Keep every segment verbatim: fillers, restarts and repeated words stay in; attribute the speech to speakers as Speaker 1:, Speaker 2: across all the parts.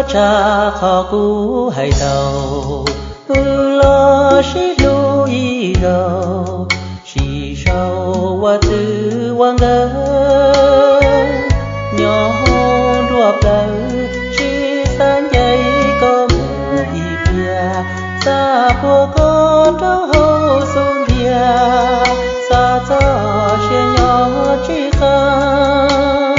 Speaker 1: cha khó cú hay đầu ư lo xí lu y đầu xí sâu qua tư quang gơ nhỏ đuộc đầu xí sáng dây có mùi kia xa phố có trâu hậu xuống bia xa cho xe nhỏ chỉ khăn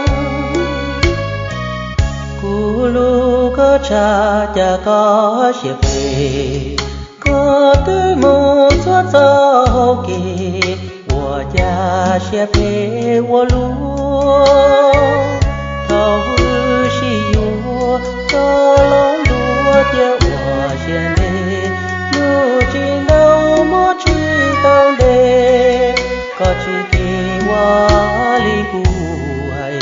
Speaker 1: cú lu có cha cha có xe về có tới một suốt gió hậu kỳ của cha xe về của lúa thâu xì yếu có lóng lúa tiêu của xe nê nu trên đâu một chi tao đê có chi kỳ hoa li cu hay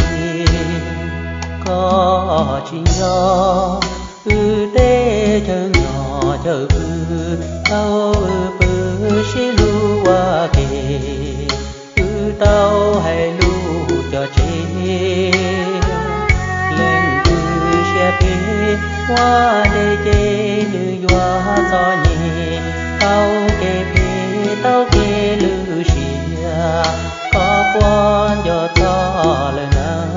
Speaker 1: có chi nhỏ ư tê chờ nhỏ chờ ư tao ư bư xí lu qua kề ư tao hay lu cho chế lên ư xe bê hoa đê chê lư doa gió nhẹ tao kê bê tao kê lư xìa có quan cho to lần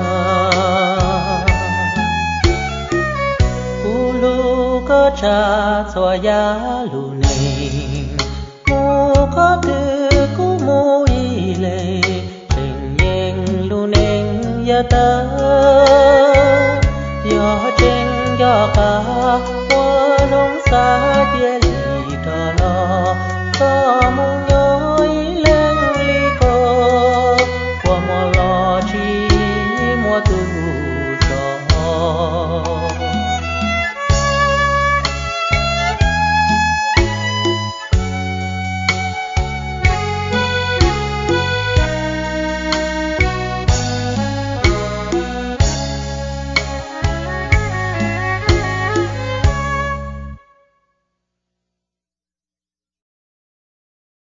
Speaker 1: có cha xóa giá lù nền mô có tư cú mô y lệ trình nhiên lù nền ya ta